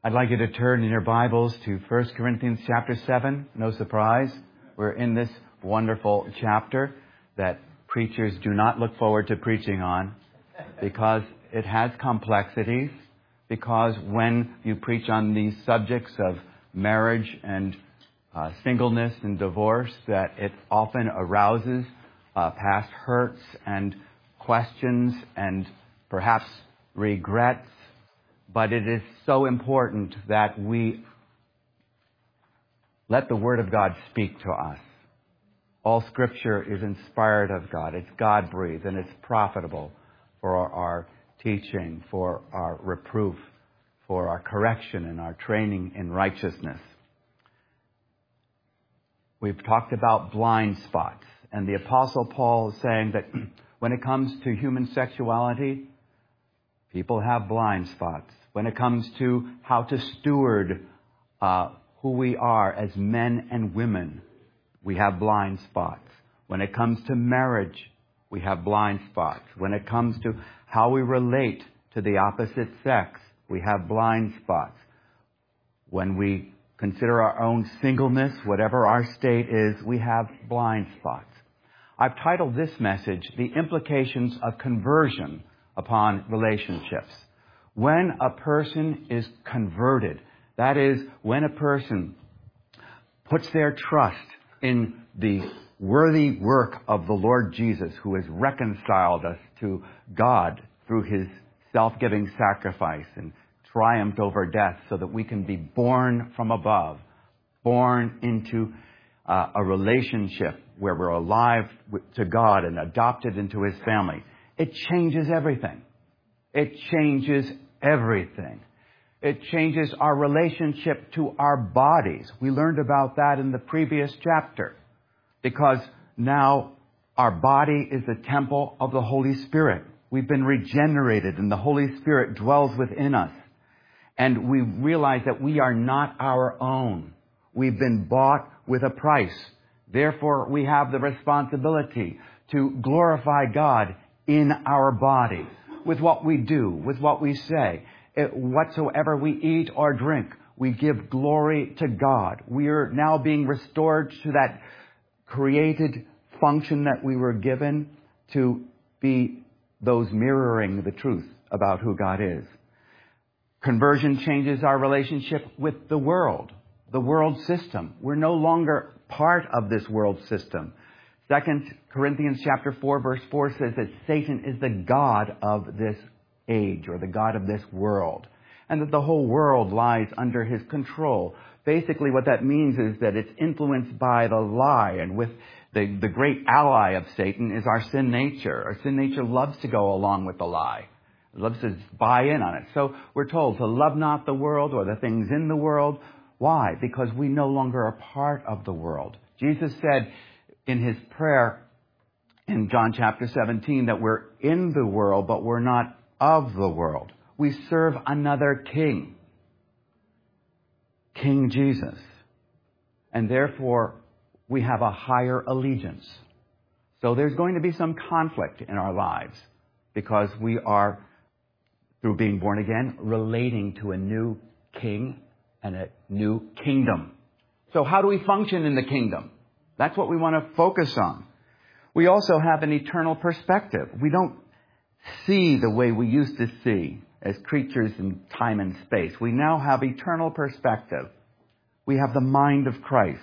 I'd like you to turn in your Bibles to 1 Corinthians chapter 7. No surprise. We're in this wonderful chapter that preachers do not look forward to preaching on because it has complexities, because when you preach on these subjects of marriage and singleness and divorce, that it often arouses past hurts and questions and perhaps regrets. But it is so important that we let the Word of God speak to us. All Scripture is inspired of God. It's God-breathed, and it's profitable for our teaching, for our reproof, for our correction and our training in righteousness. We've talked about blind spots, and the Apostle Paul is saying that when it comes to human sexuality, people have blind spots. When it comes to how to steward who we are as men and women, we have blind spots. When it comes to marriage, we have blind spots. When it comes to how we relate to the opposite sex, we have blind spots. When we consider our own singleness, whatever our state is, we have blind spots. I've titled this message, The Implications of Conversion upon Relationships. When a person is converted, that is, when a person puts their trust in the worthy work of the Lord Jesus, who has reconciled us to God through His self-giving sacrifice and triumphed over death so that we can be born from above, born into a relationship where we're alive to God and adopted into His family. It changes everything. It changes everything. It changes our relationship to our bodies. We learned about that in the previous chapter, because now our body is the temple of the Holy Spirit. We've been regenerated and the Holy Spirit dwells within us. And we realize that we are not our own. We've been bought with a price. Therefore, we have the responsibility to glorify God in our body, with what we do, with what we say. Whatsoever we eat or drink, we give glory to God. We are now being restored to that created function that we were given to be those mirroring the truth about who God is. Conversion changes our relationship with the world system. We're no longer part of this world system. 2 Corinthians chapter 4, verse 4 says that Satan is the god of this age, or the god of this world, and that the whole world lies under his control. Basically, what that means is that it's influenced by the lie, and with the great ally of Satan is our sin nature. Our sin nature loves to go along with the lie. It loves to buy in on it. So we're told to love not the world or the things in the world. Why? Because we no longer are part of the world. Jesus said in His prayer in John chapter 17 that we're in the world, but we're not of the world. We serve another king, King Jesus. And therefore, we have a higher allegiance. So there's going to be some conflict in our lives because we are, through being born again, relating to a new king and a new kingdom. So how do we function in the kingdom? That's what we want to focus on. We also have an eternal perspective. We don't see the way we used to see as creatures in time and space. We now have eternal perspective. We have the mind of Christ.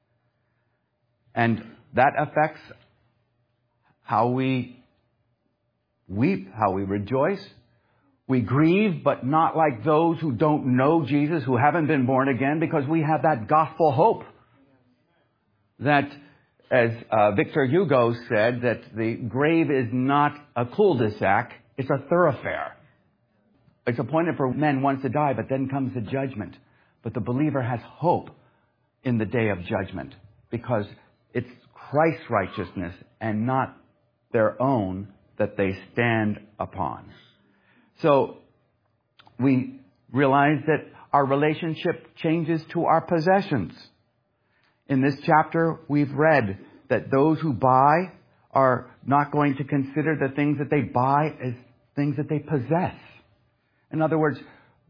And that affects how we weep, how we rejoice. We grieve, but not like those who don't know Jesus, who haven't been born again, because we have that gospel hope. That, as Victor Hugo said, that the grave is not a cul-de-sac, it's a thoroughfare. It's appointed for men once to die, but then comes the judgment. But the believer has hope in the day of judgment, because it's Christ's righteousness and not their own that they stand upon. So we realize that our relationship changes to our possessions. In this chapter, we've read that those who buy are not going to consider the things that they buy as things that they possess. In other words,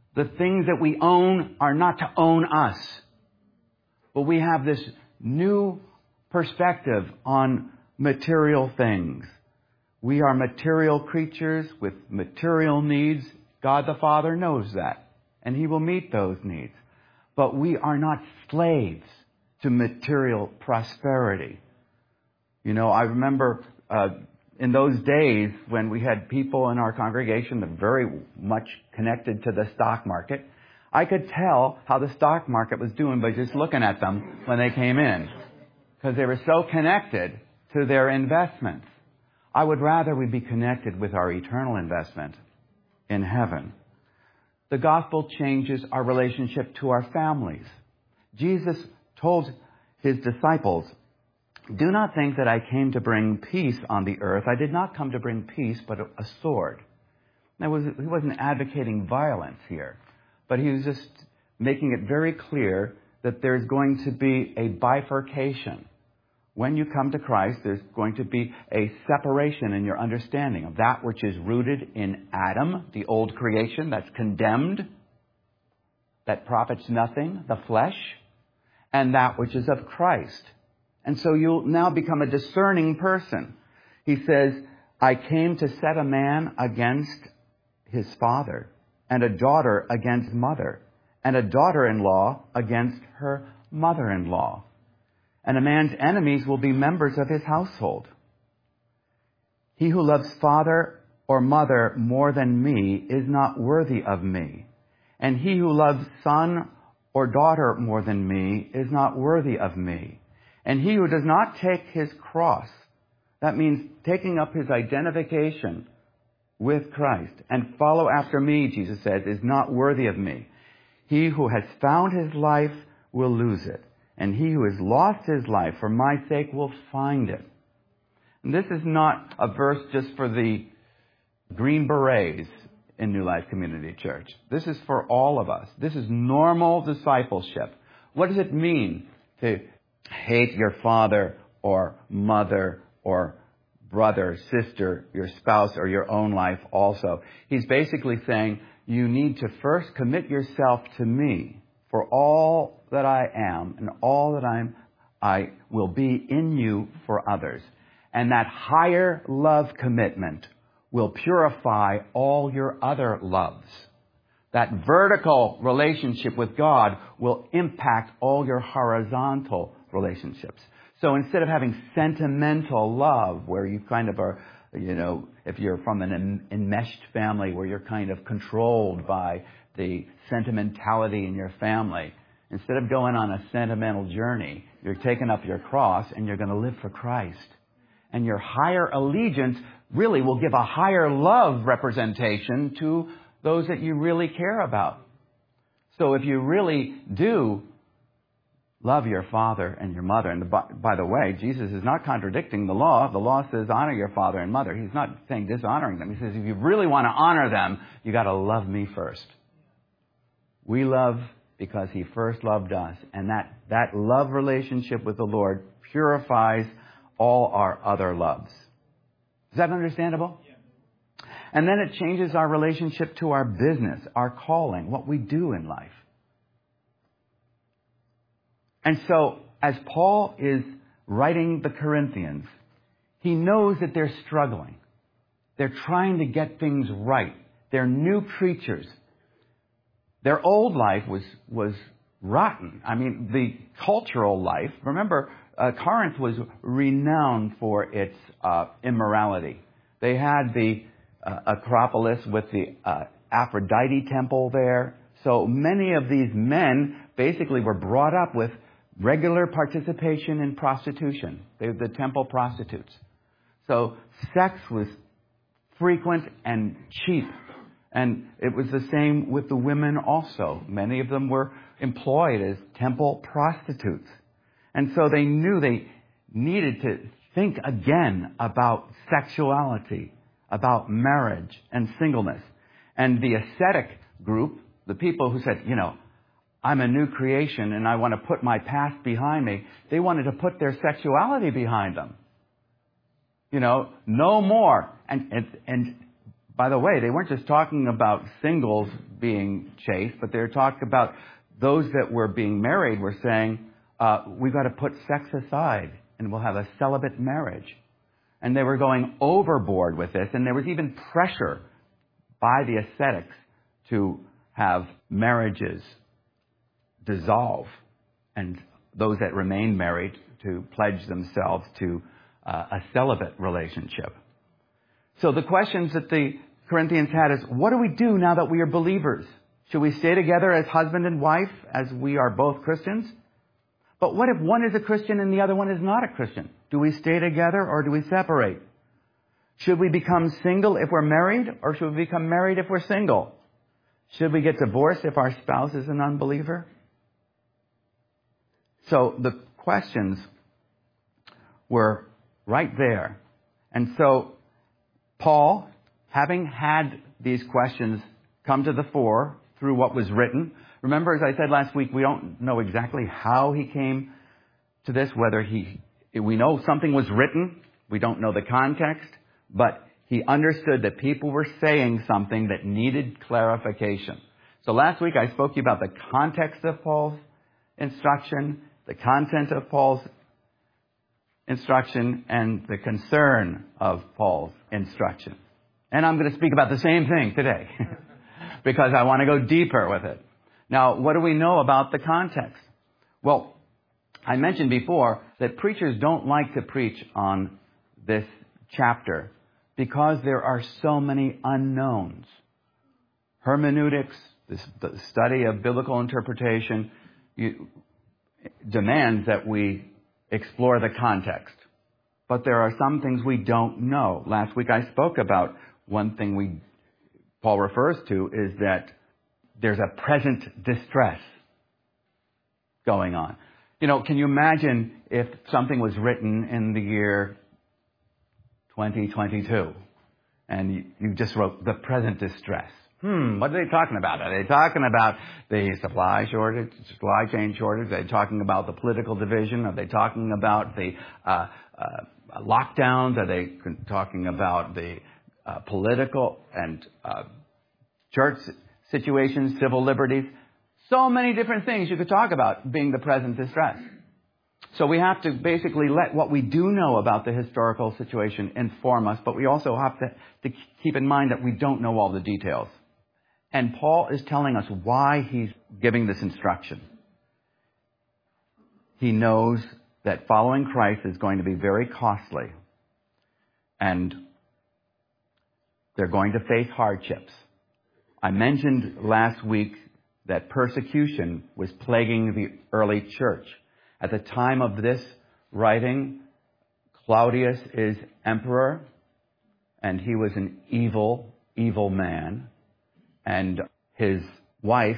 The things that we own are not to own us. But we have this new perspective on material things. We are material creatures with material needs. God the Father knows that, and He will meet those needs. But we are not slaves to material prosperity. You know, I remember in those days when we had people in our congregation that very much connected to the stock market, I could tell how the stock market was doing by just looking at them when they came in, because they were so connected to their investments. I would rather we be connected with our eternal investment in heaven. The gospel changes our relationship to our families. Jesus told His disciples, "Do not think that I came to bring peace on the earth. I did not come to bring peace, but a sword." He wasn't advocating violence here, but He was just making it very clear that there's going to be a bifurcation. When you come to Christ, there's going to be a separation in your understanding of that which is rooted in Adam, the old creation that's condemned, that profits nothing, the flesh, and that which is of Christ. And so you'll now become a discerning person. He says, "I came to set a man against his father, and a daughter against mother, and a daughter-in-law against her mother-in-law. And a man's enemies will be members of his household. He who loves father or mother more than me is not worthy of me. And he who loves son or daughter more than me is not worthy of me. And he who does not take his cross," that means taking up his identification with Christ, "and follow after me," Jesus says, "is not worthy of me. He who has found his life will lose it. And he who has lost his life for my sake will find it." And this is not a verse just for the Green Berets in New Life Community Church. This is for all of us. This is normal discipleship. What does it mean to hate your father or mother or brother, sister, your spouse, or your own life also? He's basically saying you need to first commit yourself to me for all that I am and all that I will be in you for others. And that higher love commitment will purify all your other loves. That vertical relationship with God will impact all your horizontal relationships. So instead of having sentimental love, where you kind of are, you know, if you're from an enmeshed family where you're kind of controlled by the sentimentality in your family, instead of going on a sentimental journey, you're taking up your cross and you're going to live for Christ. And your higher allegiance really will give a higher love representation to those that you really care about. So if you really do love your father and your mother, and by the way, Jesus is not contradicting the law. The law says honor your father and mother. He's not saying dishonoring them. He says if you really want to honor them, you got to love me first. We love because He first loved us. And that love relationship with the Lord purifies all our other loves. Is that understandable? Yeah. And then it changes our relationship to our business, our calling, what we do in life. And so, as Paul is writing the Corinthians, he knows that they're struggling. They're trying to get things right. They're new creatures. Their old life was rotten. I mean, the cultural life, remember, Corinth was renowned for its immorality. They had the Acropolis with the Aphrodite temple there. So many of these men basically were brought up with regular participation in prostitution. They were the temple prostitutes. So sex was frequent and cheap. And it was the same with the women also. Many of them were employed as temple prostitutes. And so they knew they needed to think again about sexuality, about marriage and singleness. And the ascetic group, the people who said, you know, I'm a new creation and I want to put my past behind me, they wanted to put their sexuality behind them. You know, no more. And by the way, they weren't just talking about singles being chaste, but they were talking about those that were being married were saying, we've got to put sex aside and we'll have a celibate marriage. And they were going overboard with this, and there was even pressure by the ascetics to have marriages dissolve and those that remained married to pledge themselves to a celibate relationship. So the questions that the Corinthians had is, what do we do now that we are believers? Should we stay together as husband and wife as we are both Christians? But what if one is a Christian and the other one is not a Christian? Do we stay together or do we separate? Should we become single if we're married, or should we become married if we're single? Should we get divorced if our spouse is an unbeliever? So the questions were right there. And so Paul, having had these questions come to the fore through what was written, remember, as I said last week, we don't know exactly how he came to this, whether we know something was written, we don't know the context, but he understood that people were saying something that needed clarification. So last week I spoke to you about the context of Paul's instruction, the content of Paul's instruction, and the concern of Paul's instruction. And I'm going to speak about the same thing today because I want to go deeper with it. Now, what do we know about the context? Well, I mentioned before that preachers don't like to preach on this chapter because there are so many unknowns. Hermeneutics, the study of biblical interpretation, demands that we explore the context. But there are some things we don't know. Last week I spoke about one thing Paul refers to is that there's a present distress going on. Can you imagine if something was written in the year 2022 and you just wrote the present distress? What are they talking about? Are they talking about the supply chain shortage? Are they talking about the political division? Are they talking about the lockdowns? Are they talking about the political and church situations, civil liberties? So many different things you could talk about being the present distress. So we have to basically let what we do know about the historical situation inform us, but we also have to keep in mind that we don't know all the details. And Paul is telling us why he's giving this instruction. He knows that following Christ is going to be very costly, and they're going to face hardships. I mentioned last week that persecution was plaguing the early church. At the time of this writing, Claudius is emperor, and he was an evil, evil man. And his wife,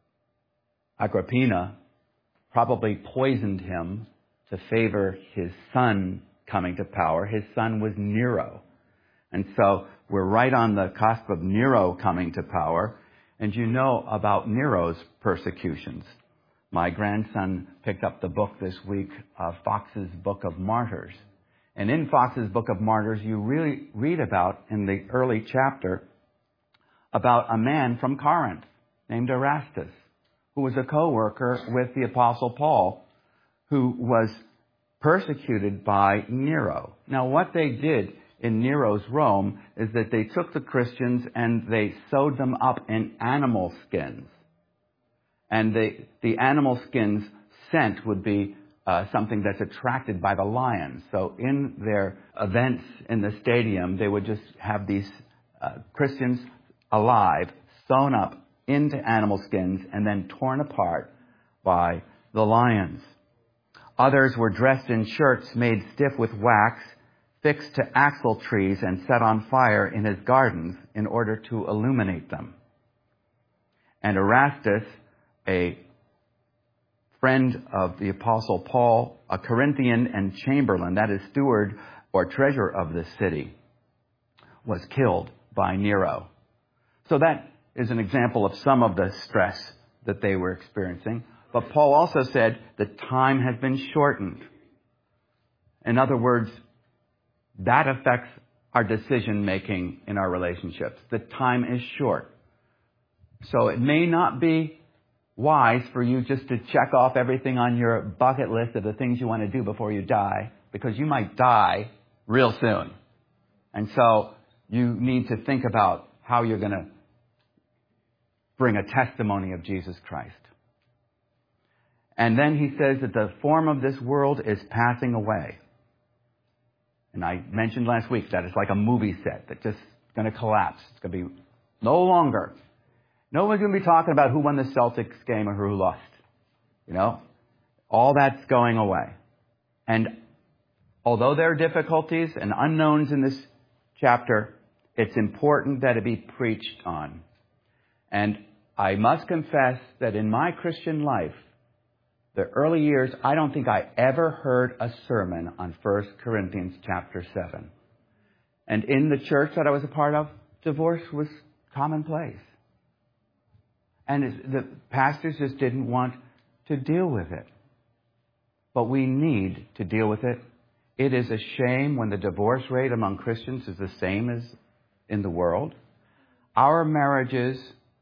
Agrippina, probably poisoned him to favor his son coming to power. His son was Nero. And so we're right on the cusp of Nero coming to power. And you know about Nero's persecutions. My grandson picked up the book this week, Fox's Book of Martyrs. And in Fox's Book of Martyrs, you really read about, in the early chapter, about a man from Corinth named Erastus, who was a co-worker with the Apostle Paul, who was persecuted by Nero. Now, what they did in Nero's Rome is that they took the Christians and they sewed them up in animal skins. And the animal skins scent would be something that's attracted by the lions. So in their events in the stadium, they would just have these Christians alive, sewn up into animal skins, and then torn apart by the lions. Others were dressed in shirts made stiff with wax, fixed to axle trees, and set on fire in his gardens in order to illuminate them. And Erastus, a friend of the Apostle Paul, a Corinthian and chamberlain, that is steward or treasurer of the city, was killed by Nero. So that is an example of some of the stress that they were experiencing. But Paul also said that time has been shortened. In other words, that affects our decision making in our relationships. The time is short. So it may not be wise for you just to check off everything on your bucket list of the things you want to do before you die, because you might die real soon. And so you need to think about how you're going to bring a testimony of Jesus Christ. And then he says that the form of this world is passing away. And I mentioned last week that it's like a movie set that's just going to collapse. It's going to be no longer. No one's going to be talking about who won the Celtics game or who lost. You know? All that's going away. And although there are difficulties and unknowns in this chapter, it's important that it be preached on. And I must confess that in my Christian life, the early years, I don't think I ever heard a sermon on 1 Corinthians chapter 7. And in the church that I was a part of, divorce was commonplace. And the pastors just didn't want to deal with it. But we need to deal with it. It is a shame when the divorce rate among Christians is the same as in the world. Our marriages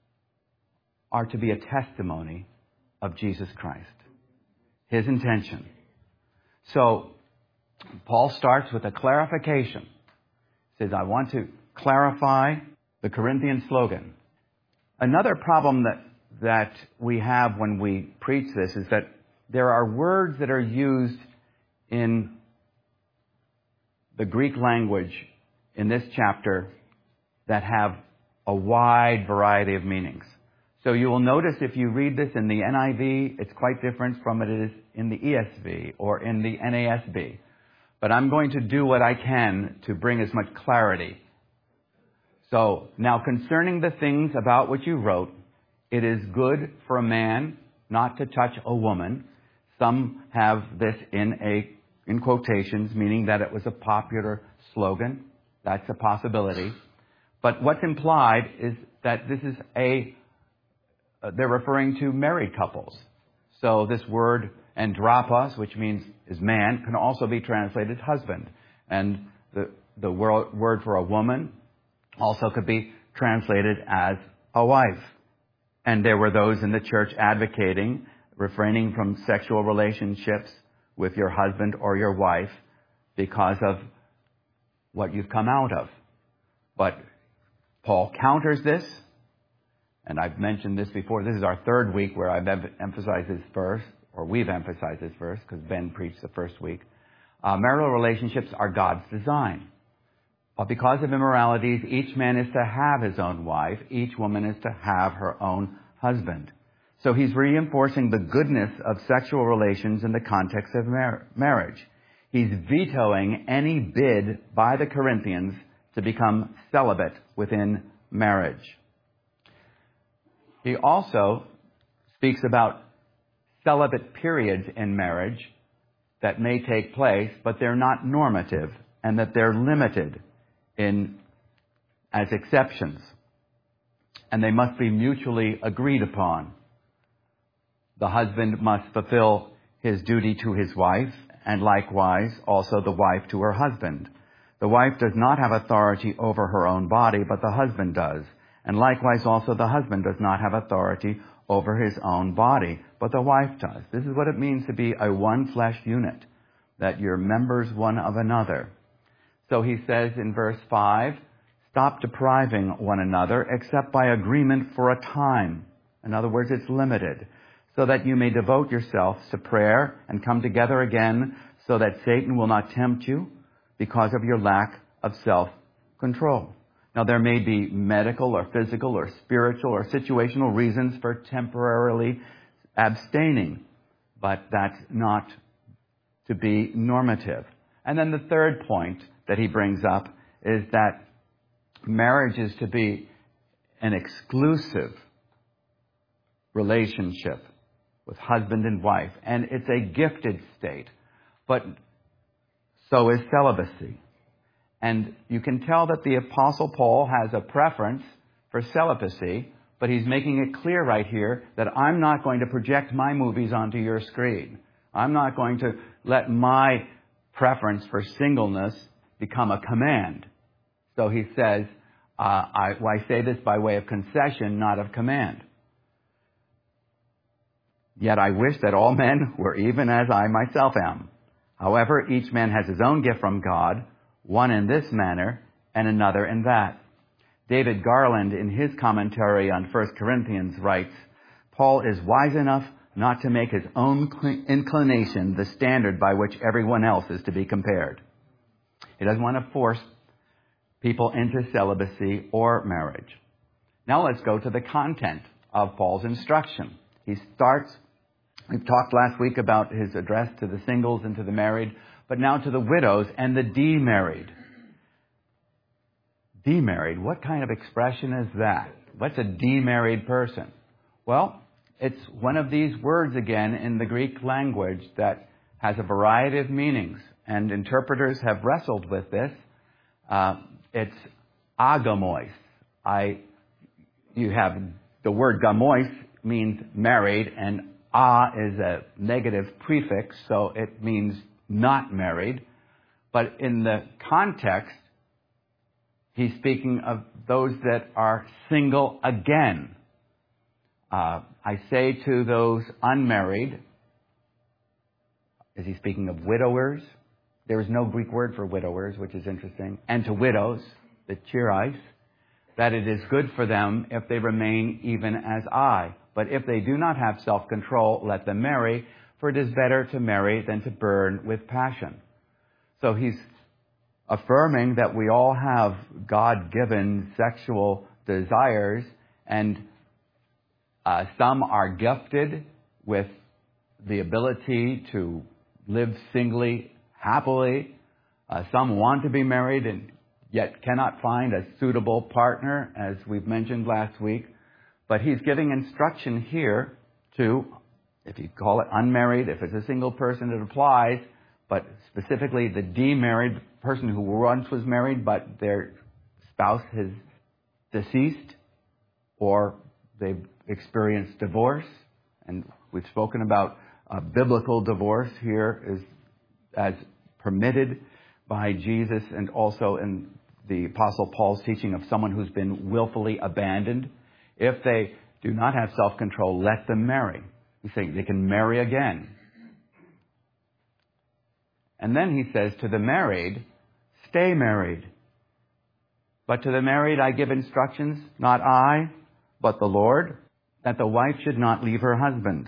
are to be a testimony of Jesus Christ. His intention. So, Paul starts with a clarification. He says, I want to clarify the Corinthian slogan. Another problem that we have when we preach this is that there are words that are used in the Greek language in this chapter that have a wide variety of meanings. So you will notice if you read this in the NIV, it's quite different from it is in the ESV or in the NASB. But I'm going to do what I can to bring as much clarity. So now concerning the things about which you wrote, it is good for a man not to touch a woman. Some have this in quotations, meaning that it was a popular slogan. That's a possibility. But what's implied is that this is they're referring to married couples. So this word andropos, which means is man, can also be translated husband. And the word for a woman also could be translated as a wife. And there were those in the church advocating refraining from sexual relationships with your husband or your wife because of what you've come out of. But Paul counters this. And I've mentioned this before. This is our third week where I've emphasized this verse, or we've emphasized this verse, because Ben preached the first week. Marital relationships are God's design. But because of immoralities, each man is to have his own wife. Each woman is to have her own husband. So he's reinforcing the goodness of sexual relations in the context of marriage. He's vetoing any bid by the Corinthians to become celibate within marriage. He also speaks about celibate periods in marriage that may take place, but they're not normative, and that they're limited as exceptions. And they must be mutually agreed upon. The husband must fulfill his duty to his wife, and likewise also the wife to her husband. The wife does not have authority over her own body, but the husband does. And likewise also the husband does not have authority over his own body, but the wife does. This is what it means to be a one flesh unit, that you're members one of another. So he says in verse 5, stop depriving one another except by agreement for a time. In other words, it's limited, so that you may devote yourselves to prayer and come together again so that Satan will not tempt you because of your lack of self-control. Now, there may be medical or physical or spiritual or situational reasons for temporarily abstaining, but that's not to be normative. And then the third point that he brings up is that marriage is to be an exclusive relationship with husband and wife. And it's a gifted state, but so is celibacy. And you can tell that the Apostle Paul has a preference for celibacy, but he's making it clear right here that I'm not going to project my movies onto your screen. I'm not going to let my preference for singleness become a command. So he says, I say this by way of concession, not of command. Yet I wish that all men were even as I myself am. However, each man has his own gift from God, one in this manner and another in that. David Garland, in his commentary on 1 Corinthians, writes, Paul is wise enough not to make his own inclination the standard by which everyone else is to be compared. He doesn't want to force people into celibacy or marriage. Now let's go to the content of Paul's instruction. He starts, we've talked last week about his address to the singles and to the married, but now to the widows and the demarried. Demarried, what kind of expression is that? What's a demarried person? Well, it's one of these words again in the Greek language that has a variety of meanings, and interpreters have wrestled with this. It's agamois. You have the word gamois means married, and is a negative prefix, so it means not married. But in the context, he's speaking of those that are single again. I say to those unmarried, is he speaking of widowers? There is no Greek word for widowers, which is interesting. And to widows, the chirais, that it is good for them if they remain even as I. But if they do not have self-control, let them marry, for it is better to marry than to burn with passion. So he's affirming that we all have God-given sexual desires, and some are gifted with the ability to live singly, happily. Some want to be married and yet cannot find a suitable partner, as we've mentioned last week. But he's giving instruction here to, if you call it unmarried, if it's a single person, it applies, but specifically the demarried person who once was married but their spouse has deceased or they've experienced divorce. And we've spoken about biblical divorce here is as permitted by Jesus, and also in the Apostle Paul's teaching of someone who's been willfully abandoned. If they do not have self-control, let them marry. He's saying they can marry again. And then he says to the married, stay married. But to the married I give instructions, not I, but the Lord, that the wife should not leave her husband.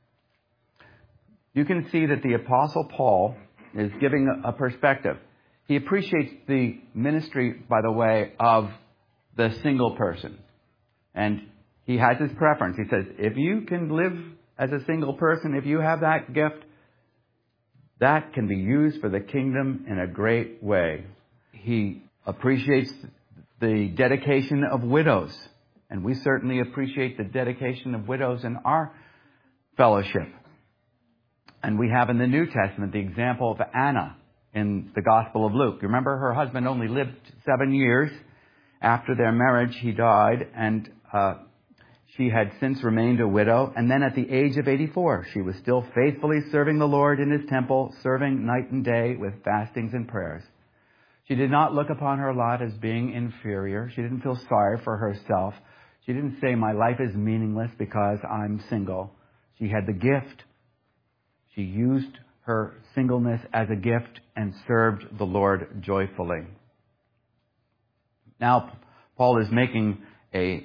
You can see that the Apostle Paul is giving a perspective. He appreciates the ministry, by the way, of the single person. And he has his preference. He says, if you can live as a single person, if you have that gift, that can be used for the kingdom in a great way. He appreciates the dedication of widows. And we certainly appreciate the dedication of widows in our fellowship. And we have in the New Testament the example of Anna in the Gospel of Luke. You remember her husband only lived 7 years. After their marriage, he died, and she had since remained a widow. And then at the age of 84, she was still faithfully serving the Lord in his temple, serving night and day with fastings and prayers. She did not look upon her lot as being inferior. She didn't feel sorry for herself. She didn't say, my life is meaningless because I'm single. She had the gift. She used her singleness as a gift and served the Lord joyfully. Now, Paul is making a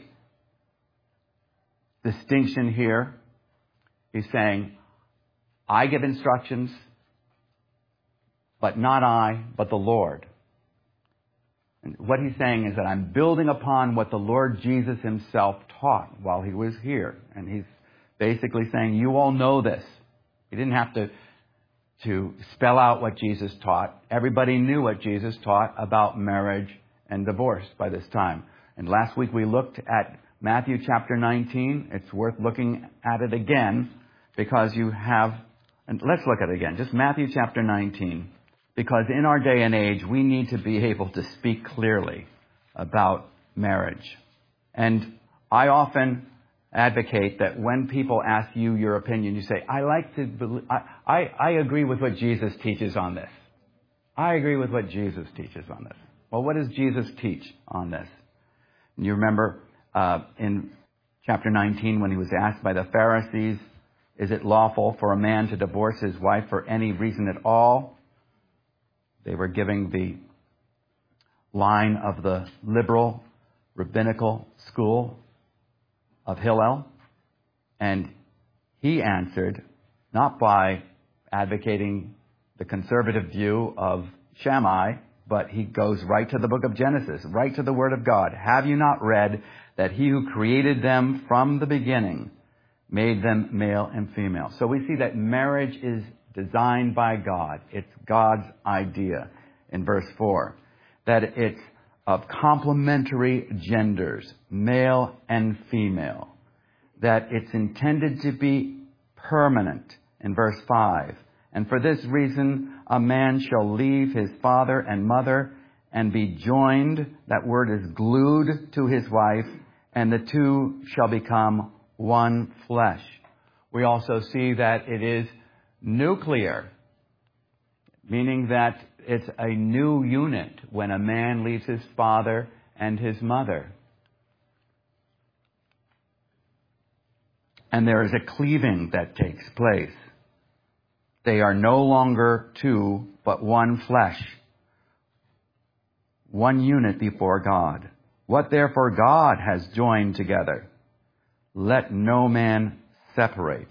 distinction here. He's saying, I give instructions, but not I, but the Lord. And what he's saying is that I'm building upon what the Lord Jesus himself taught while he was here. And he's basically saying, you all know this. He didn't have to spell out what Jesus taught. Everybody knew what Jesus taught about marriage and divorce by this time. And last week we looked at Matthew chapter 19. It's worth looking at it again because you have, and let's look at it again, just Matthew chapter 19. Because in our day and age, we need to be able to speak clearly about marriage. And I often advocate that when people ask you your opinion, you say, I agree with what Jesus teaches on this. I agree with what Jesus teaches on this. Well, what does Jesus teach on this? You remember in chapter 19 when he was asked by the Pharisees, is it lawful for a man to divorce his wife for any reason at all? They were giving the line of the liberal rabbinical school of Hillel. And he answered not by advocating the conservative view of Shammai, but he goes right to the book of Genesis, right to the Word of God. Have you not read that he who created them from the beginning made them male and female? So we see that marriage is designed by God. It's God's idea in verse 4. That it's of complementary genders, male and female. That it's intended to be permanent in verse 5. And for this reason, a man shall leave his father and mother and be joined, that word is glued, to his wife, and the two shall become one flesh. We also see that it is nuclear, meaning that it's a new unit when a man leaves his father and his mother. And there is a cleaving that takes place. They are no longer two, but one flesh. One unit before God. What therefore God has joined together, let no man separate.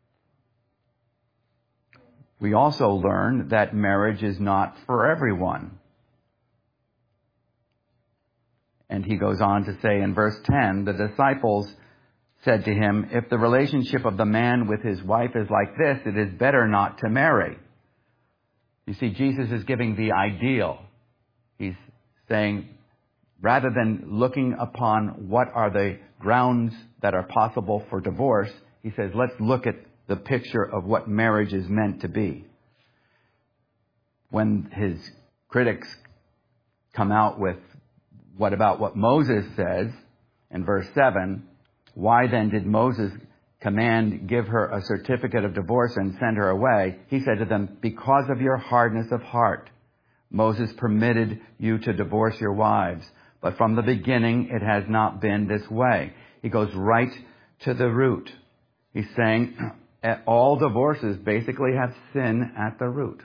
We also learn that marriage is not for everyone. And he goes on to say in verse 10, the disciples said to him, if the relationship of the man with his wife is like this, it is better not to marry. You see, Jesus is giving the ideal. He's saying, rather than looking upon what are the grounds that are possible for divorce, he says, let's look at the picture of what marriage is meant to be. When his critics come out with what about what Moses says in verse 7, why then did Moses command, give her a certificate of divorce and send her away? He said to them, because of your hardness of heart, Moses permitted you to divorce your wives. But from the beginning, it has not been this way. He goes right to the root. He's saying all divorces basically have sin at the root.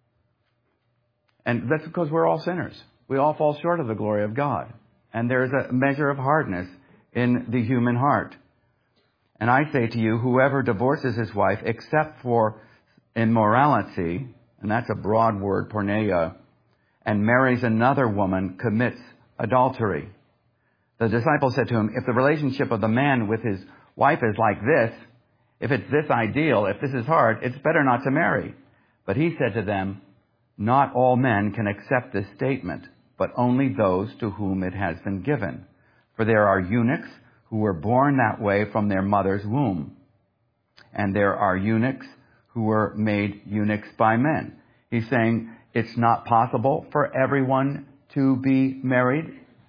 And that's because we're all sinners. We all fall short of the glory of God. And there's a measure of hardness in the human heart. And I say to you, whoever divorces his wife except for immorality, and that's a broad word, porneia, and marries another woman commits adultery. The disciples said to him, if the relationship of the man with his wife is like this, if it's this ideal, if this is hard, it's better not to marry. But he said to them, not all men can accept this statement, but only those to whom it has been given. For there are eunuchs who were born that way from their mother's womb. And there are eunuchs who were made eunuchs by men. He's saying it's not possible for everyone to be married.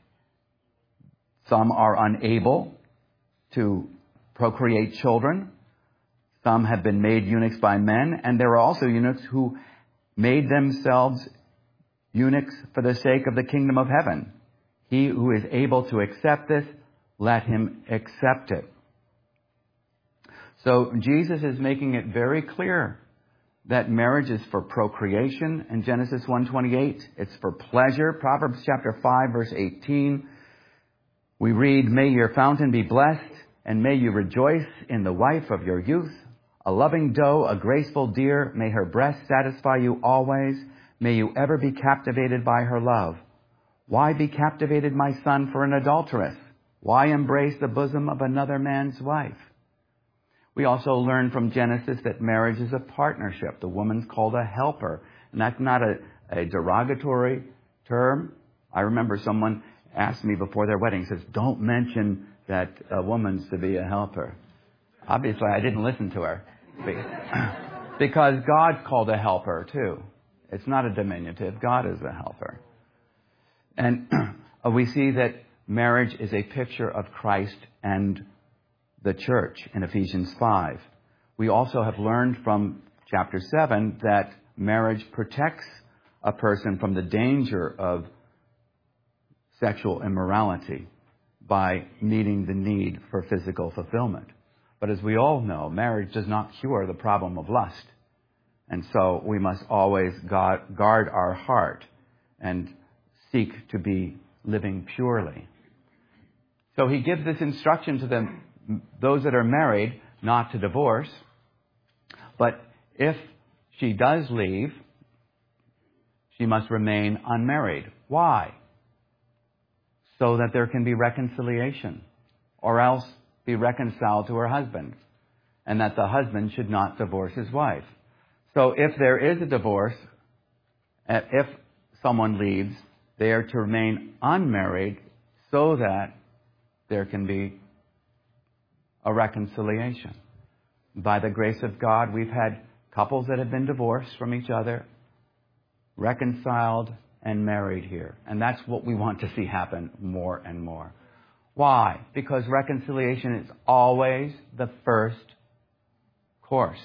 Some are unable to procreate children. Some have been made eunuchs by men. And there are also eunuchs who made themselves eunuchs for the sake of the kingdom of heaven. He who is able to accept this, let him accept it. So Jesus is making it very clear that marriage is for procreation in Genesis 1:28. It's for pleasure. Proverbs chapter 5, verse 18. We read, may your fountain be blessed, and may you rejoice in the wife of your youth. A loving doe, a graceful deer, may her breast satisfy you always. May you ever be captivated by her love. Why be captivated, my son, for an adulteress? Why embrace the bosom of another man's wife? We also learn from Genesis that marriage is a partnership. The woman's called a helper. And that's not a derogatory term. I remember someone asked me before their wedding, says, don't mention that a woman's to be a helper. Obviously, I didn't listen to her. Because God's called a helper, too. It's not a diminutive. God is a helper. And we see that marriage is a picture of Christ and the church in Ephesians 5. We also have learned from chapter 7 that marriage protects a person from the danger of sexual immorality by meeting the need for physical fulfillment. But as we all know, marriage does not cure the problem of lust. And so we must always guard our heart and seek to be living purely. So he gives this instruction to them, those that are married, not to divorce. But if she does leave, she must remain unmarried. Why? So that there can be reconciliation, or else be reconciled to her husband, and that the husband should not divorce his wife. So if there is a divorce, if someone leaves, they are to remain unmarried so that there can be a reconciliation. By the grace of God, we've had couples that have been divorced from each other, reconciled and married here. And that's what we want to see happen more and more. Why? Because reconciliation is always the first course.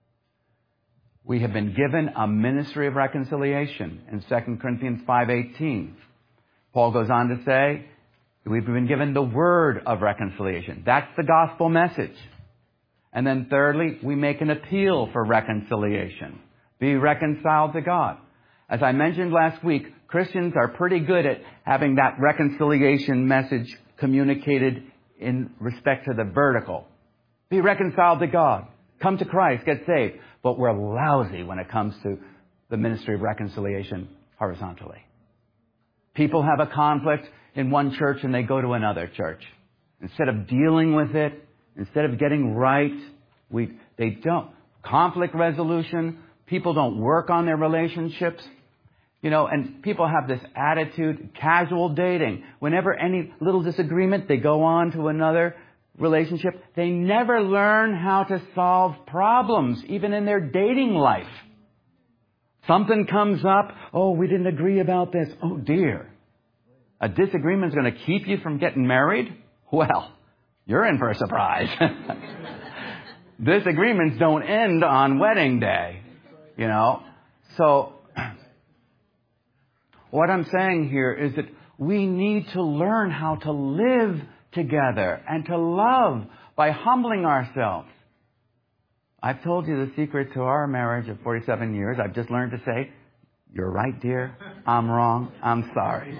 We have been given a ministry of reconciliation in 2 Corinthians 5:18. Paul goes on to say, we've been given the word of reconciliation. That's the gospel message. And then thirdly, we make an appeal for reconciliation. Be reconciled to God. As I mentioned last week, Christians are pretty good at having that reconciliation message communicated in respect to the vertical. Be reconciled to God. Come to Christ. Get saved. But we're lousy when it comes to the ministry of reconciliation horizontally. People have a conflict in one church and they go to another church. Instead of dealing with it, instead of getting right, they don't. Conflict resolution, people don't work on their relationships. And people have this attitude, casual dating. Whenever any little disagreement, they go on to another relationship. They never learn how to solve problems, even in their dating life. Something comes up. Oh, we didn't agree about this. Oh, dear. A disagreement is going to keep you from getting married? Well, you're in for a surprise. Disagreements don't end on wedding day, So, what I'm saying here is that we need to learn how to live together and to love by humbling ourselves. I've told you the secret to our marriage of 47 years. I've just learned to say, you're right, dear. I'm wrong. I'm sorry.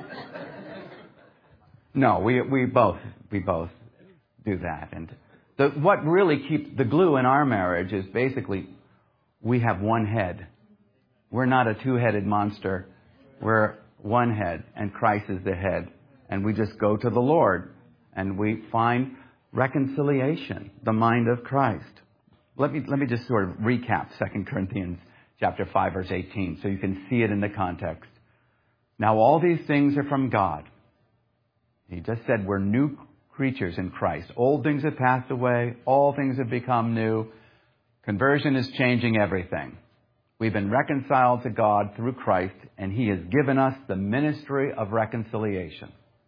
No, we both do that. And what really keeps the glue in our marriage is basically we have one head. We're not a two-headed monster. We're one head, and Christ is the head. And we just go to the Lord, and we find reconciliation, the mind of Christ. Let me just sort of recap 2 Corinthians chapter 5, verse 18, so you can see it in the context. Now, all these things are from God. He just said we're new creatures in Christ. Old things have passed away. All things have become new. Conversion is changing everything. We've been reconciled to God through Christ, and He has given us the ministry of reconciliation.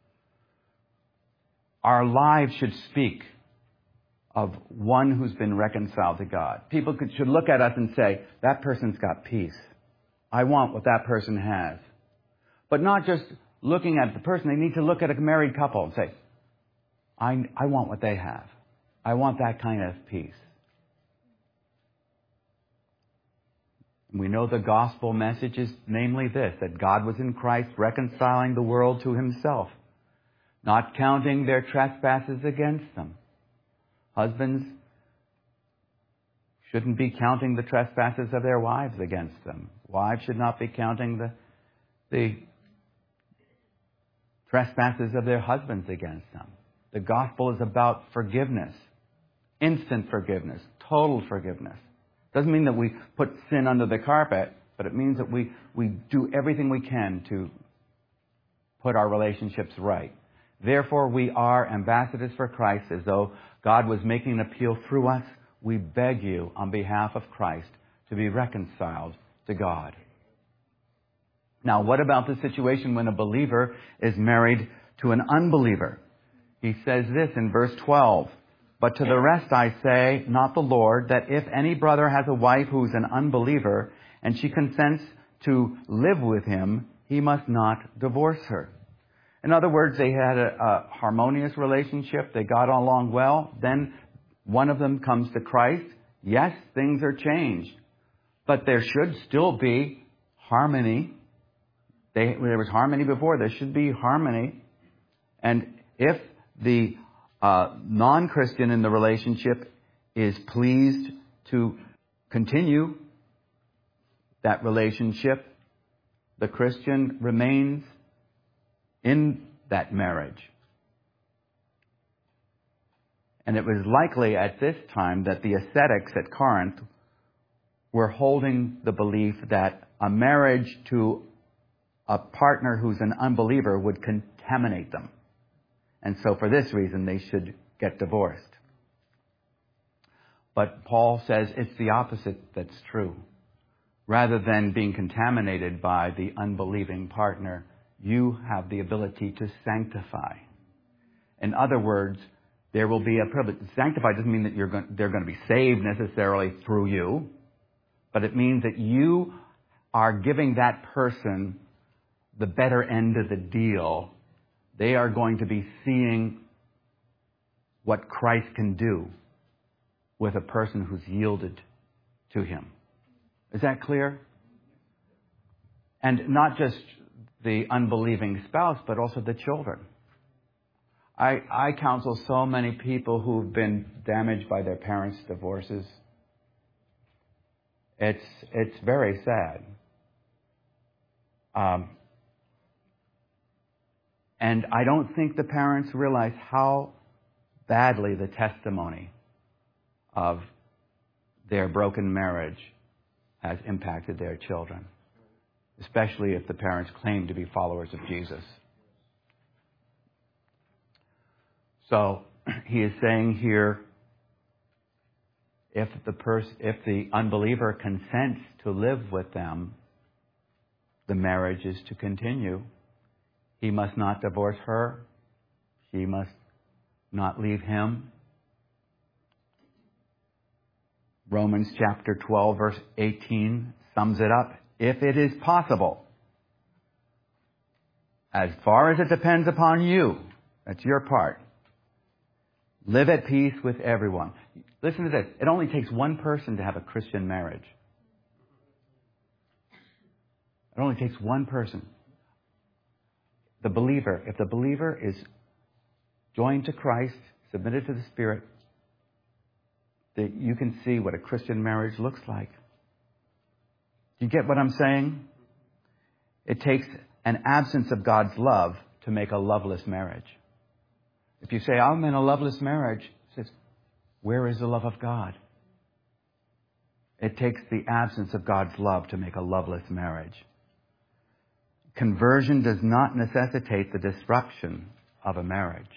Our lives should speak of one who's been reconciled to God. People should look at us and say, that person's got peace. I want what that person has. But not just looking at the person. They need to look at a married couple and say, I want what they have. I want that kind of peace. We know the gospel message is namely this, that God was in Christ reconciling the world to Himself, not counting their trespasses against them. Husbands shouldn't be counting the trespasses of their wives against them. Wives should not be counting the trespasses of their husbands against them. The gospel is about forgiveness, instant forgiveness, total forgiveness. Doesn't mean that we put sin under the carpet, but it means that we do everything we can to put our relationships right. Therefore, we are ambassadors for Christ, as though God was making an appeal through us. We beg you, on behalf of Christ, to be reconciled to God. Now, what about the situation when a believer is married to an unbeliever? He says this in verse 12. But to the rest I say, not the Lord, that if any brother has a wife who is an unbeliever, and she consents to live with him, he must not divorce her. In other words, they had a harmonious relationship. They got along well. Then one of them comes to Christ. Yes, things are changed. But there should still be harmony. There was harmony before. There should be harmony. And if the non-Christian in the relationship is pleased to continue that relationship, the Christian remains in that marriage. And it was likely at this time that the ascetics at Corinth were holding the belief that a marriage to a partner who's an unbeliever would contaminate them. And so for this reason, they should get divorced. But Paul says it's the opposite that's true. Rather than being contaminated by the unbelieving partner, you have the ability to sanctify. In other words, there will be a privilege. Sanctify doesn't mean that they're going to be saved necessarily through you, but it means that you are giving that person the better end of the deal. They are going to be seeing what Christ can do with a person who's yielded to Him. Is that clear? And not just the unbelieving spouse, but also the children. I counsel so many people who've been damaged by their parents' divorces. It's very sad. And I don't think the parents realize how badly the testimony of their broken marriage has impacted their children, especially if the parents claim to be followers of Jesus. So he is saying here, if the unbeliever consents to live with them, the marriage is to continue. He must not divorce her. She must not leave him. Romans chapter 12, verse 18 sums it up. If it is possible, as far as it depends upon you, that's your part, live at peace with everyone. Listen to this. It only takes one person to have a Christian marriage. It only takes one person. The believer. If the believer is joined to Christ, submitted to the Spirit, that you can see what a Christian marriage looks like. Do you get what I'm saying? It takes an absence of God's love to make a loveless marriage. If you say, I'm in a loveless marriage, it says, where is the love of God? It takes the absence of God's love to make a loveless marriage. Conversion does not necessitate the disruption of a marriage.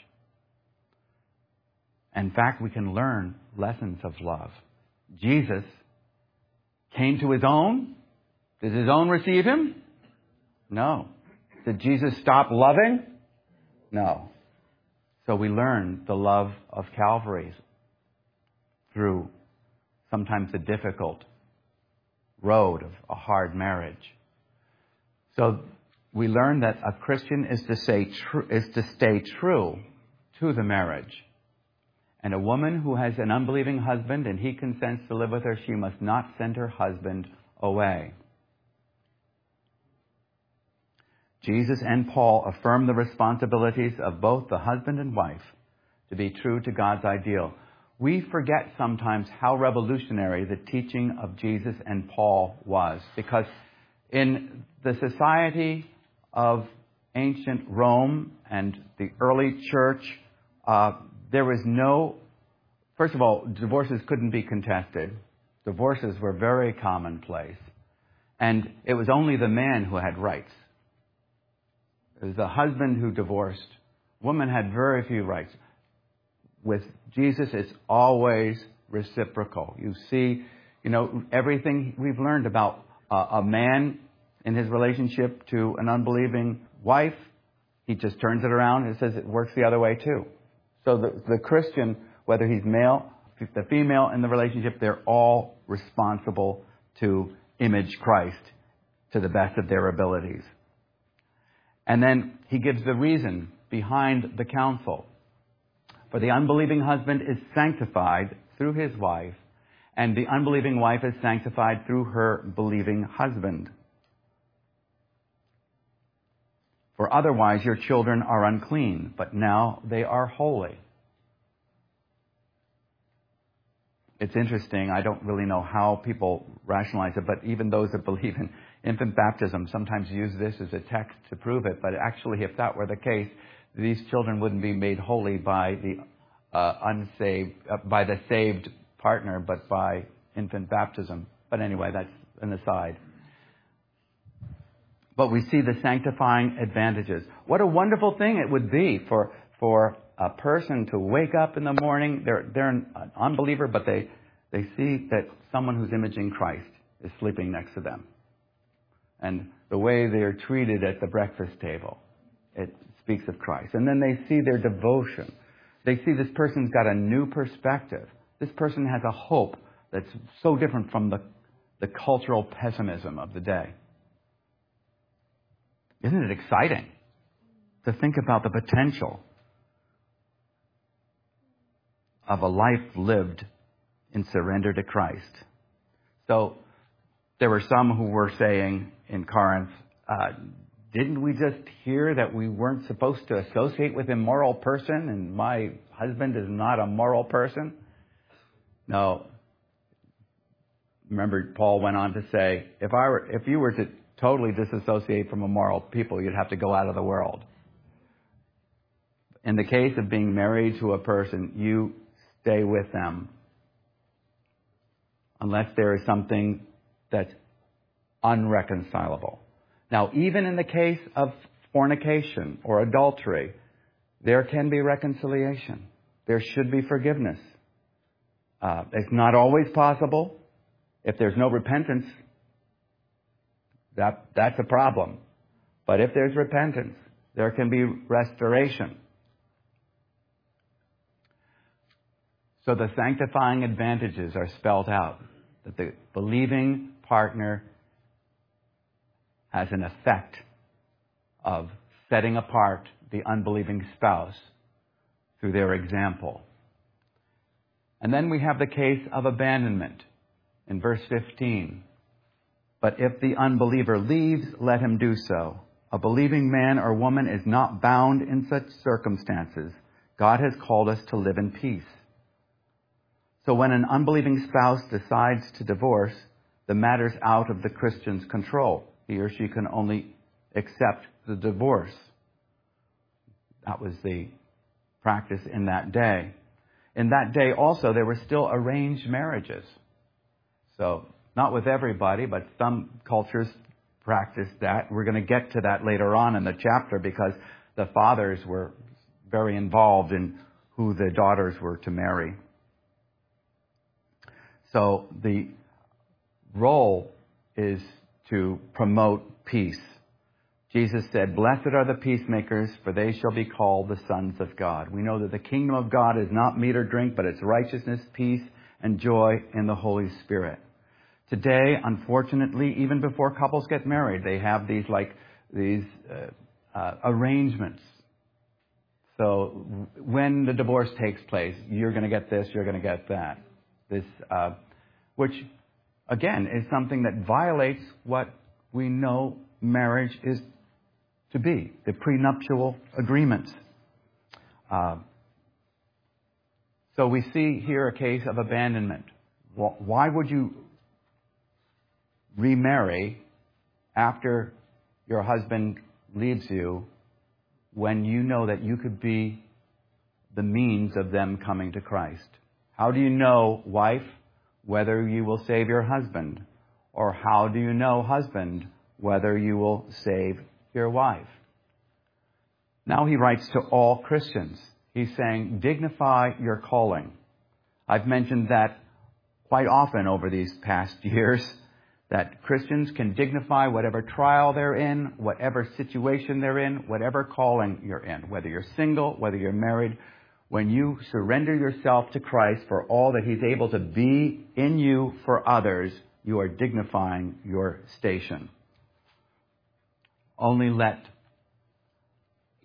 In fact, we can learn lessons of love. Jesus came to His own. Did His own receive Him? No. Did Jesus stop loving? No. So we learn the love of Calvary through sometimes the difficult road of a hard marriage. So we learn that a Christian is to stay true to the marriage. And a woman who has an unbelieving husband and he consents to live with her, she must not send her husband away. Jesus and Paul affirm the responsibilities of both the husband and wife to be true to God's ideal. We forget sometimes how revolutionary the teaching of Jesus and Paul was, because in the society of ancient Rome and the early church, there was no, first of all, divorces couldn't be contested. Divorces were very commonplace. And it was only the man who had rights. It was the husband who divorced. Women had very few rights. With Jesus, it's always reciprocal. You see, everything we've learned about a man in his relationship to an unbelieving wife, he just turns it around and says it works the other way too. So the Christian, whether he's male, the female in the relationship, they're all responsible to image Christ to the best of their abilities. And then he gives the reason behind the counsel. For the unbelieving husband is sanctified through his wife, and the unbelieving wife is sanctified through her believing husband. For otherwise your children are unclean, but now they are holy. It's interesting, I don't really know how people rationalize it, but even those that believe in infant baptism sometimes use this as a text to prove it. But actually, if that were the case, these children wouldn't be made holy by the by the saved partner, but by infant baptism. But anyway, that's an aside. But we see the sanctifying advantages. What a wonderful thing it would be for a person to wake up in the morning. They're an unbeliever, but they see that someone who's imaging Christ is sleeping next to them. And the way they're treated at the breakfast table, it speaks of Christ. And then they see their devotion. They see this person's got a new perspective. This person has a hope that's so different from the cultural pessimism of the day. Isn't it exciting to think about the potential of a life lived in surrender to Christ? So there were some who were saying in Corinth, didn't we just hear that we weren't supposed to associate with an immoral person, and my husband is not a moral person? No. Remember, Paul went on to say, if you were to totally disassociate from immoral people, you'd have to go out of the world. In the case of being married to a person, you stay with them unless there is something that's unreconcilable. Now, even in the case of fornication or adultery, there can be reconciliation. There should be forgiveness. It's not always possible. If there's no repentance, that's a problem. But if there's repentance, there can be restoration. So the sanctifying advantages are spelled out. That the believing partner has an effect of setting apart the unbelieving spouse through their example. And then we have the case of abandonment in verse 15. But if the unbeliever leaves, let him do so. A believing man or woman is not bound in such circumstances. God has called us to live in peace. So when an unbelieving spouse decides to divorce, the matter's out of the Christian's control. He or she can only accept the divorce. That was the practice in that day. In that day also, there were still arranged marriages. So, not with everybody, but some cultures practiced that. We're going to get to that later on in the chapter because the fathers were very involved in who the daughters were to marry. So, the role is to promote peace. Jesus said, "Blessed are the peacemakers, for they shall be called the sons of God." We know that the kingdom of God is not meat or drink, but it's righteousness, peace, and joy in the Holy Spirit. Today, unfortunately, even before couples get married, they have these arrangements. So when the divorce takes place, you're going to get this, you're going to get that. This, which, again, is something that violates what we know marriage is to be, the prenuptial agreements. So we see here a case of abandonment. Why would you remarry after your husband leaves you when you know that you could be the means of them coming to Christ? How do you know, wife, whether you will save your husband? Or how do you know, husband, whether you will save your wife? Now he writes to all Christians. He's saying, dignify your calling. I've mentioned that quite often over these past years, that Christians can dignify whatever trial they're in, whatever situation they're in, whatever calling you're in, whether you're single, whether you're married. When you surrender yourself to Christ for all that He's able to be in you for others, you are dignifying your station. Only let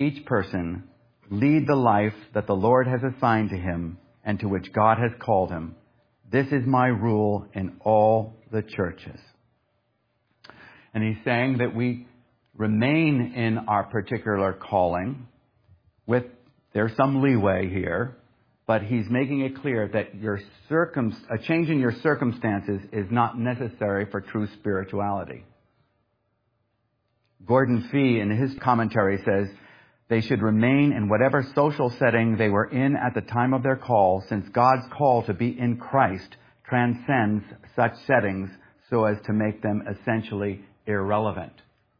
each person lead the life that the Lord has assigned to him and to which God has called him. This is my rule in all the churches. And he's saying that we remain in our particular calling there's some leeway here, but he's making it clear that a change in your circumstances is not necessary for true spirituality. Gordon Fee, in his commentary, says, they should remain in whatever social setting they were in at the time of their call, since God's call to be in Christ transcends such settings so as to make them essentially irrelevant.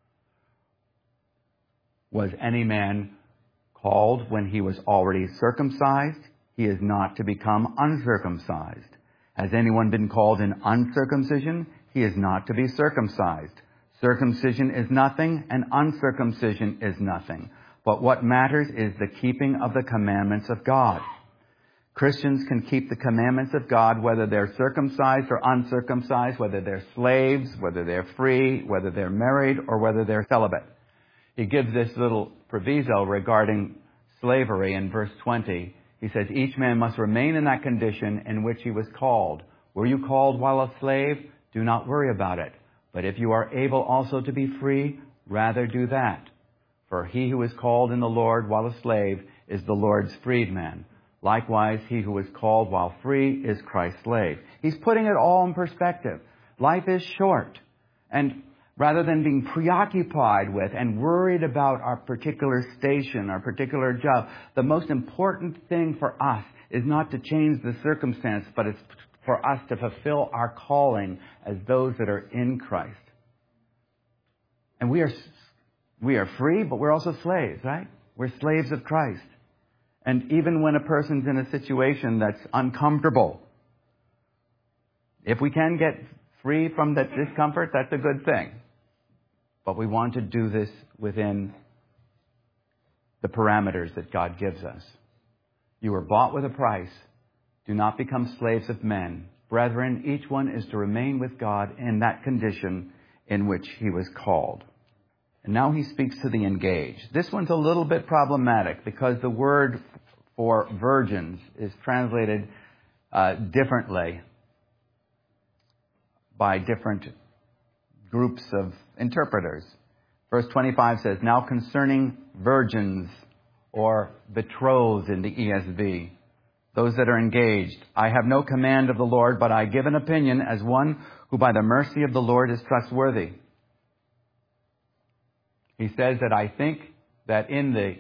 Was any man called when he was already circumcised? He is not to become uncircumcised. Has anyone been called in uncircumcision? He is not to be circumcised. Circumcision is nothing, and uncircumcision is nothing. But what matters is the keeping of the commandments of God. Christians can keep the commandments of God whether they're circumcised or uncircumcised, whether they're slaves, whether they're free, whether they're married, or whether they're celibate. He gives this little proviso regarding slavery in verse 20. He says, each man must remain in that condition in which he was called. Were you called while a slave? Do not worry about it. But if you are able also to be free, rather do that. For he who is called in the Lord while a slave is the Lord's freedman. Likewise, he who is called while free is Christ's slave. He's putting it all in perspective. Life is short. And rather than being preoccupied with and worried about our particular station, our particular job, the most important thing for us is not to change the circumstance, but it's for us to fulfill our calling as those that are in Christ. And we are free, but we're also slaves, right? We're slaves of Christ. And even when a person's in a situation that's uncomfortable, if we can get free from that discomfort, that's a good thing. But we want to do this within the parameters that God gives us. You were bought with a price. Do not become slaves of men. Brethren, each one is to remain with God in that condition in which he was called. And now he speaks to the engaged. This one's a little bit problematic because the word for virgins is translated differently by different groups of interpreters. Verse 25 says, now concerning virgins or betrothed in the ESV, those that are engaged, I have no command of the Lord, but I give an opinion as one who by the mercy of the Lord is trustworthy. He says that I think that in the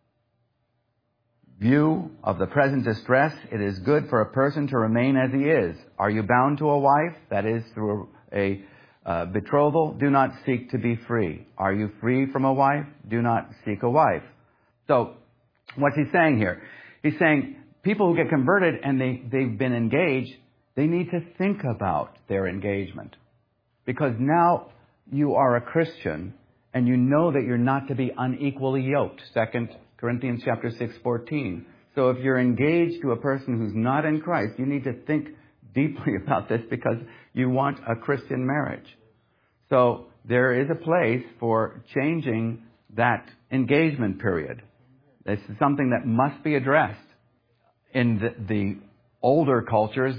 view of the present distress, it is good for a person to remain as he is. Are you bound to a wife? That is, through a betrothal, do not seek to be free. Are you free from a wife? Do not seek a wife. So, what's he saying here? He's saying people who get converted and they've been engaged, they need to think about their engagement. Because now you are a Christian and you know that you're not to be unequally yoked. 2 Corinthians chapter 6:14. So if you're engaged to a person who's not in Christ, you need to think deeply about this because you want a Christian marriage. So there is a place for changing that engagement period. This is something that must be addressed. In the older cultures,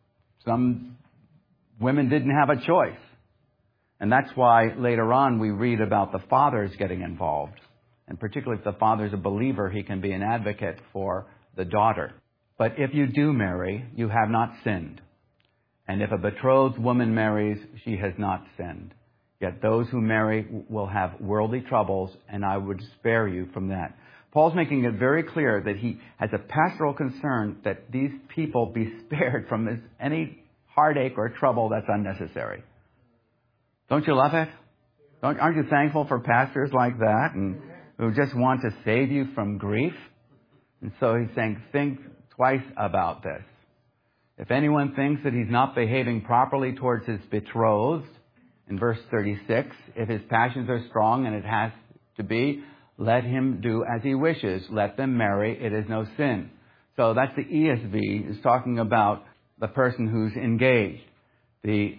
some women didn't have a choice. And that's why later on we read about the fathers getting involved. And particularly if the father's a believer, he can be an advocate for the daughter. But if you do marry, you have not sinned. And if a betrothed woman marries, she has not sinned. Yet those who marry will have worldly troubles, and I would spare you from that. Paul's making it very clear that he has a pastoral concern that these people be spared from any heartache or trouble that's unnecessary. Don't you love it? Aren't you thankful for pastors like that and who just want to save you from grief? And so he's saying, think twice about this. If anyone thinks that he's not behaving properly towards his betrothed, in verse 36, if his passions are strong, and it has to be, let him do as he wishes. Let them marry. It is no sin. So that's the ESV is talking about the person who's engaged. The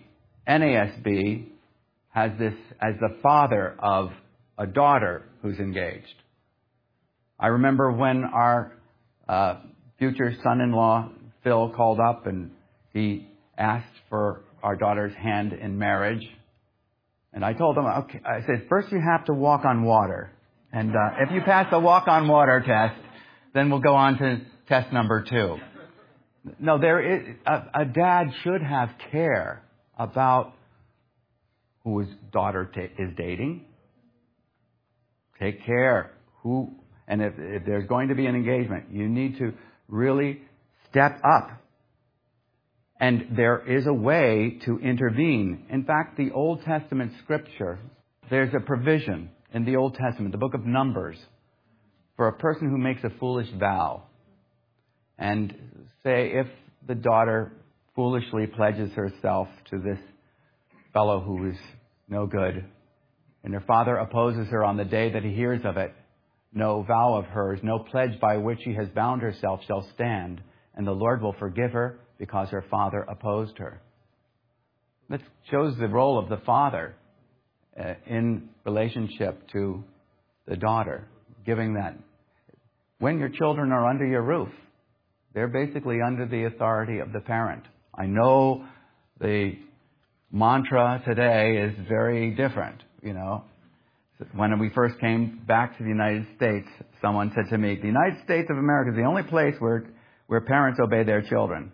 NASB has this as the father of a daughter who's engaged. I remember when our future son-in-law, Phil, called up and he asked for our daughter's hand in marriage. And I told him, okay, I said, first you have to walk on water. And if you pass the walk on water test, then we'll go on to test number 2. No, there is a dad should have care about who his daughter is dating. Take care. And if there's going to be an engagement, you need to really step up. And there is a way to intervene. In fact, the Old Testament scripture, there's a provision in the Old Testament, the book of Numbers, for a person who makes a foolish vow. And say if the daughter foolishly pledges herself to this fellow who is no good, and her father opposes her on the day that he hears of it, no vow of hers, no pledge by which she has bound herself shall stand, and the Lord will forgive her because her father opposed her. That shows the role of the father in relationship to the daughter, giving that. When your children are under your roof, they're basically under the authority of the parent. I know the mantra today is very different, When we first came back to the United States, someone said to me, the United States of America is the only place where parents obey their children.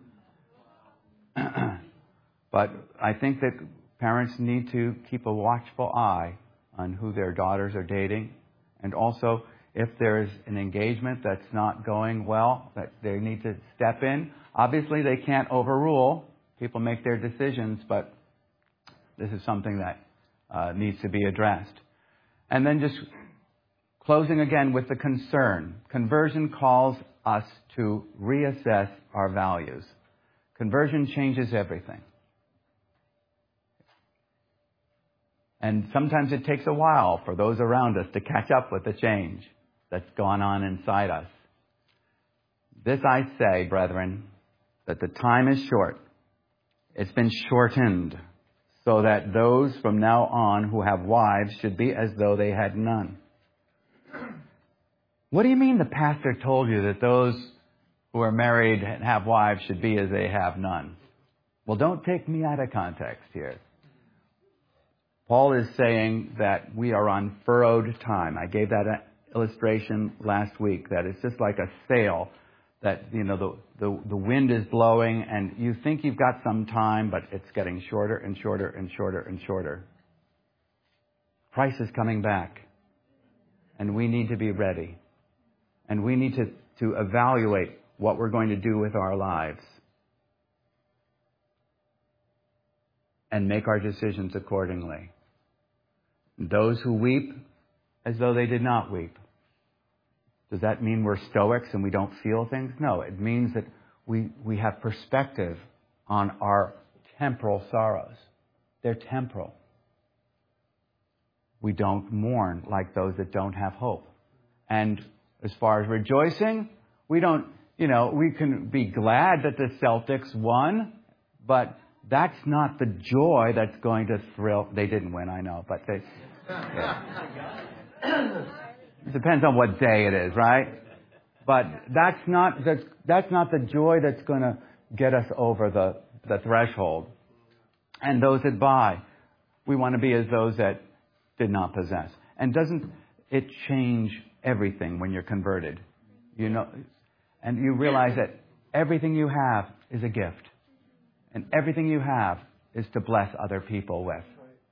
But I think that parents need to keep a watchful eye on who their daughters are dating. And also, if there's an engagement that's not going well, that they need to step in. Obviously, they can't overrule. People make their decisions, but this is something that needs to be addressed. And then just closing again with the concern. Conversion calls us to reassess our values. Conversion changes everything. And sometimes it takes a while for those around us to catch up with the change that's gone on inside us. This I say, brethren, that the time is short. It's been shortened, so that those from now on who have wives should be as though they had none. What do you mean the pastor told you that those who are married and have wives should be as they have none? Well, don't take me out of context here. Paul is saying that we are on furrowed time. I gave that illustration last week, that it's just like a sail that, the wind is blowing and you think you've got some time, but it's getting shorter and shorter and shorter and shorter. Christ is coming back and we need to be ready. And we need to evaluate what we're going to do with our lives and make our decisions accordingly. Those who weep as though they did not weep. Does that mean we're stoics and we don't feel things? No, it means that we have perspective on our temporal sorrows. They're temporal. We don't mourn like those that don't have hope. And as far as rejoicing, we don't, we can be glad that the Celtics won, but that's not the joy that's going to thrill. They didn't win, I know, but they... Yeah. It depends on what day it is, right? But that's not the joy that's going to get us over the threshold. And those that buy, we want to be as those that did not possess. And doesn't it change everything when you're converted? And you realize that everything you have is a gift. And everything you have is to bless other people with.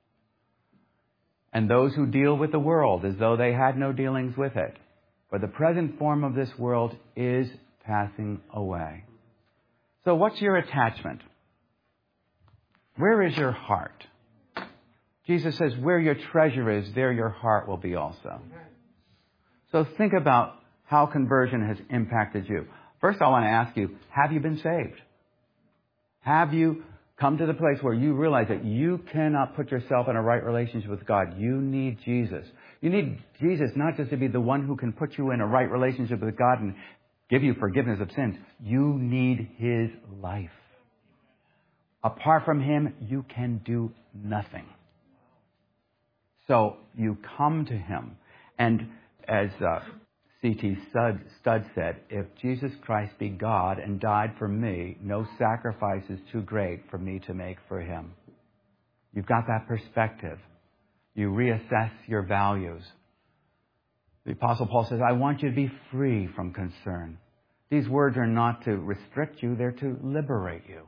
And those who deal with the world as though they had no dealings with it. For the present form of this world is passing away. So what's your attachment? Where is your heart? Jesus says, where your treasure is, there your heart will be also. So think about how conversion has impacted you. First, I want to ask you, have you been saved? Have you come to the place where you realize that you cannot put yourself in a right relationship with God? You need Jesus. You need Jesus not just to be the one who can put you in a right relationship with God and give you forgiveness of sins. You need His life. Apart from Him, you can do nothing. So you come to Him. And as C.T. Studd said, "If Jesus Christ be God and died for me, no sacrifice is too great for me to make for him." You've got that perspective. You reassess your values. The Apostle Paul says, "I want you to be free from concern." These words are not to restrict you, they're to liberate you.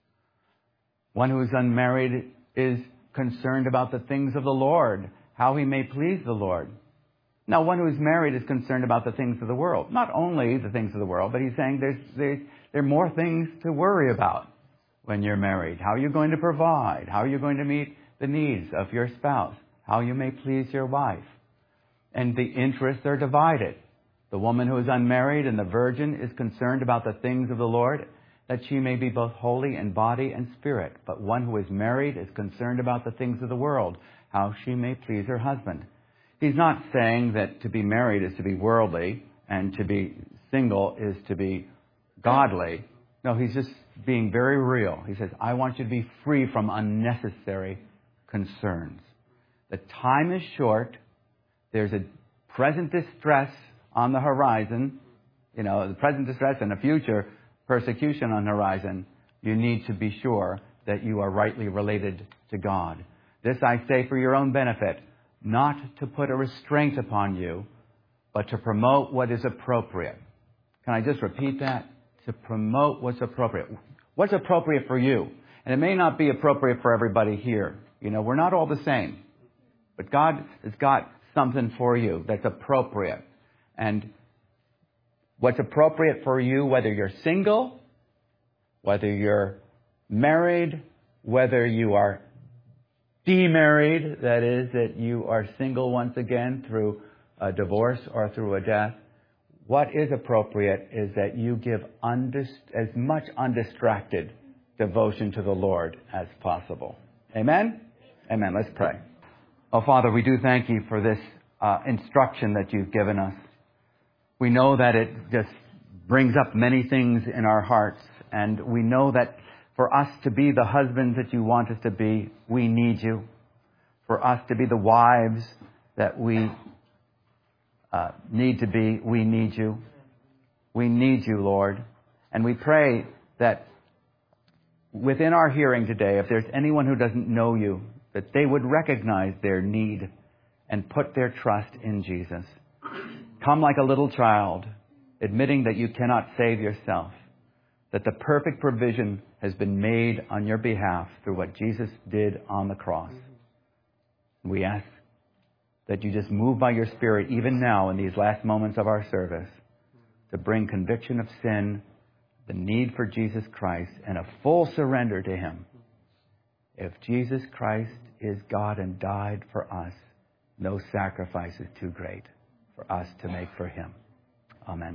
One who is unmarried is concerned about the things of the Lord, how he may please the Lord. Now, one who is married is concerned about the things of the world. Not only the things of the world, but he's saying there are more things to worry about when you're married. How are you going to provide? How are you going to meet the needs of your spouse? How you may please your wife? And the interests are divided. The woman who is unmarried and the virgin is concerned about the things of the Lord, that she may be both holy in body and spirit. But one who is married is concerned about the things of the world, how she may please her husband. He's not saying that to be married is to be worldly and to be single is to be godly. No, he's just being very real. He says, I want you to be free from unnecessary concerns. The time is short. There's a present distress on the horizon. You know, the present distress and a future persecution on the horizon. You need to be sure that you are rightly related to God. This I say for your own benefit, not to put a restraint upon you, but to promote what is appropriate. Can I just repeat that? To promote what's appropriate. What's appropriate for you? And it may not be appropriate for everybody here. You know, we're not all the same. But God has got something for you that's appropriate. And what's appropriate for you, whether you're single, whether you're married, whether you are demarried, that is, that you are single once again through a divorce or through a death, what is appropriate is that you give as much undistracted devotion to the Lord as possible. Amen? Amen. Let's pray. Oh, Father, we do thank you for this instruction that you've given us. We know that it just brings up many things in our hearts, and we know that for us to be the husbands that you want us to be, we need you. For us to be the wives that we need to be, we need you. We need you, Lord. And we pray that within our hearing today, if there's anyone who doesn't know you, that they would recognize their need and put their trust in Jesus. Come like a little child, admitting that you cannot save yourself, that the perfect provision has been made on your behalf through what Jesus did on the cross. We ask that you just move by your Spirit even now in these last moments of our service to bring conviction of sin, the need for Jesus Christ, and a full surrender to him. If Jesus Christ is God and died for us, no sacrifice is too great for us to make for him. Amen.